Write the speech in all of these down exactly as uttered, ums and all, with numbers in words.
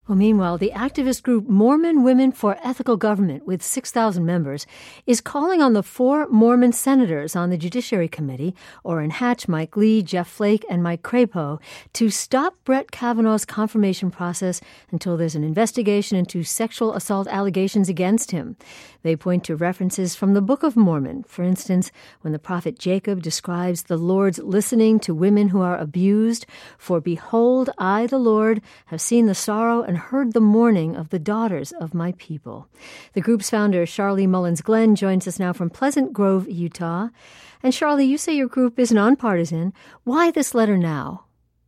Well, meanwhile, the activist group Mormon Women for Ethical Government, with six thousand members, is calling on the four Mormon senators on the Judiciary Committee, Orrin Hatch, Mike Lee, Jeff Flake, and Mike Crapo, to stop Brett Kavanaugh's confirmation process until there's an investigation into sexual assault allegations against him. They point to references from the Book of Mormon. For instance, when the prophet Jacob describes the Lord's listening to women who are abused, "For behold, I, the Lord, have seen the sorrow and heard the mourning of the daughters of my people." The group's founder, Charlie Mullins-Glenn, joins us now from Pleasant Grove, Utah. And Charlie, you say your group is nonpartisan. Why this letter now?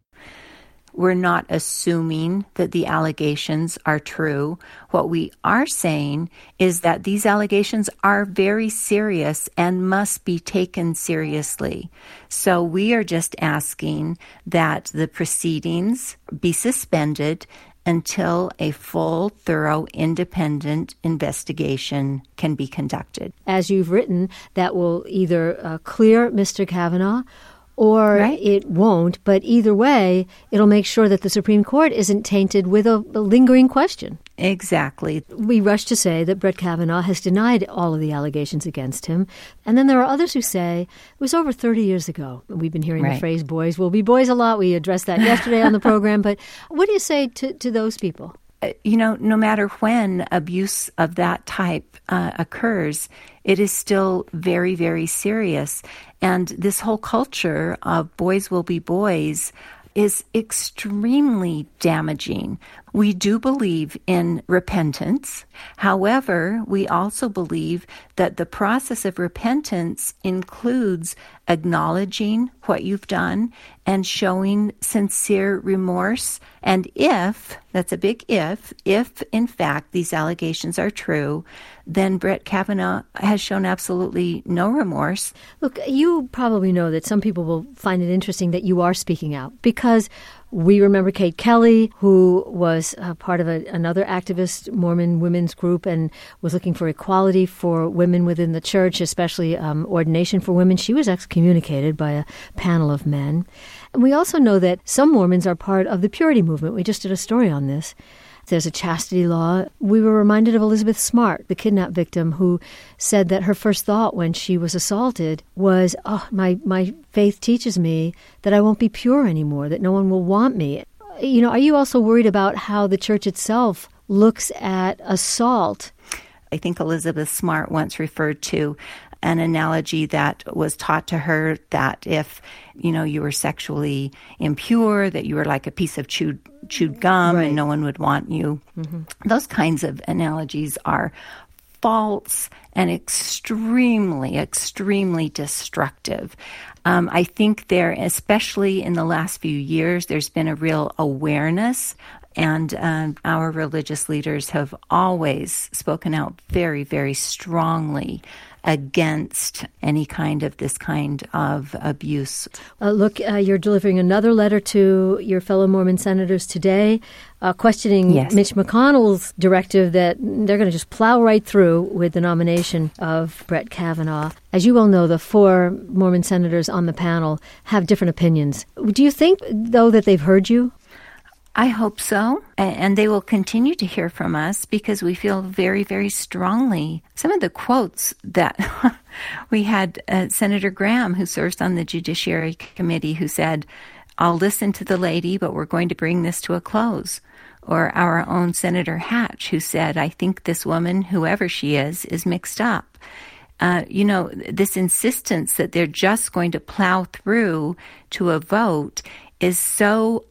We're not assuming that the allegations are true. What we are saying is that these allegations are very serious and must be taken seriously. So we are just asking that the proceedings be suspended until a full, thorough, independent investigation can be conducted. As you've written, that will either uh, clear Mister Kavanaugh or right. It won't. But either way, it'll make sure that the Supreme Court isn't tainted with a, a lingering question. Exactly. We rush to say that Brett Kavanaugh has denied all of the allegations against him. And then there are others who say it was over thirty years ago. We've been hearing right. the phrase boys will be boys a lot. We addressed that yesterday on the program. But what do you say to, to those people? You know, no matter when abuse of that type uh, occurs, it is still very, very serious. And this whole culture of boys will be boys is extremely damaging. We do believe in repentance. However, we also believe that the process of repentance includes acknowledging what you've done and showing sincere remorse. And if, that's a big if, if in fact these allegations are true, then Brett Kavanaugh has shown absolutely no remorse. Look, you probably know that some people will find it interesting that you are speaking out because we remember Kate Kelly, who was uh, part of a, another activist Mormon women's group and was looking for equality for women within the church, especially um, ordination for women. She was excommunicated by a panel of men. And we also know that some Mormons are part of the purity movement. We just did a story on this. There's a chastity law. We were reminded of Elizabeth Smart, the kidnap victim, who said that her first thought when she was assaulted was, oh, my, my faith teaches me that I won't be pure anymore, that no one will want me. You know, are you also worried about how the church itself looks at assault? I think Elizabeth Smart once referred to an analogy that was taught to her that if, you know, you were sexually impure, that you were like a piece of chewed chewed gum right. and no one would want you. Mm-hmm. Those kinds of analogies are false and extremely, extremely destructive. Um, I think there, especially in the last few years, there's been a real awareness, and um, our religious leaders have always spoken out very, very strongly against any kind of this kind of abuse. Uh, look, uh, you're delivering another letter to your fellow Mormon senators today, uh, questioning yes. Mitch McConnell's directive that they're going to just plow right through with the nomination of Brett Kavanaugh. As you well know, the four Mormon senators on the panel have different opinions. Do you think, though, that they've heard you? I hope so, and they will continue to hear from us because we feel very, very strongly. Some of the quotes that we had uh, Senator Graham, who serves on the Judiciary Committee, who said, I'll listen to the lady, but we're going to bring this to a close. Or our own Senator Hatch, who said, I think this woman, whoever she is, is mixed up. Uh, you know, this insistence that they're just going to plow through to a vote is so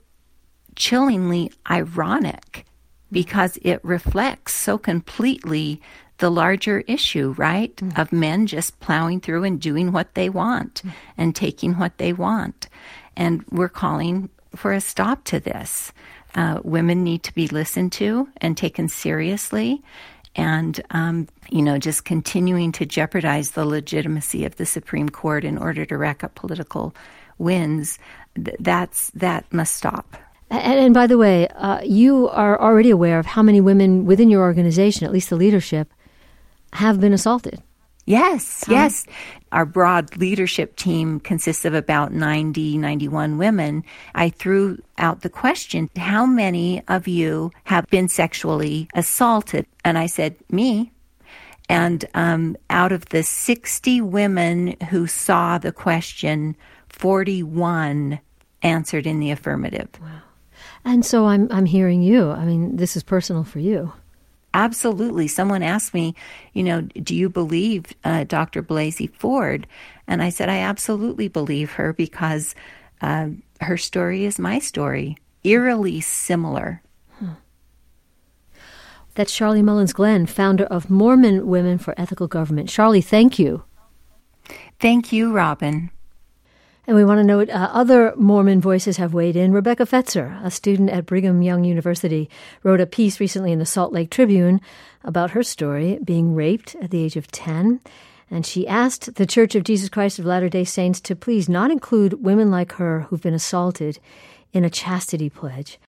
chillingly ironic because it reflects so completely the larger issue, right, mm-hmm. of men just plowing through and doing what they want mm-hmm. and taking what they want. And we're calling for a stop to this. Uh, women need to be listened to and taken seriously. And, um, you know, just continuing to jeopardize the legitimacy of the Supreme Court in order to rack up political wins, th- that's that must stop. And, and by the way, uh, you are already aware of how many women within your organization, at least the leadership, have been assaulted. Yes, yes. Our broad leadership team consists of about ninety, ninety-one women. I threw out the question, how many of you have been sexually assaulted? And I said, me. And um, out of the sixty women who saw the question, forty-one answered in the affirmative. Wow. And so I'm I'm hearing you. I mean, this is personal for you. Absolutely. Someone asked me, you know, do you believe uh, Doctor Blasey Ford? And I said, I absolutely believe her because uh, her story is my story, eerily similar. Hmm. That's Charlie Mullins Glenn, founder of Mormon Women for Ethical Government. Charlie, thank you. Thank you, Robin. And we want to note uh, other Mormon voices have weighed in. Rebecca Fetzer, a student at Brigham Young University, wrote a piece recently in the Salt Lake Tribune about her story, being raped at the age of ten. And she asked the Church of Jesus Christ of Latter-day Saints to please not include women like her who've been assaulted in a chastity pledge.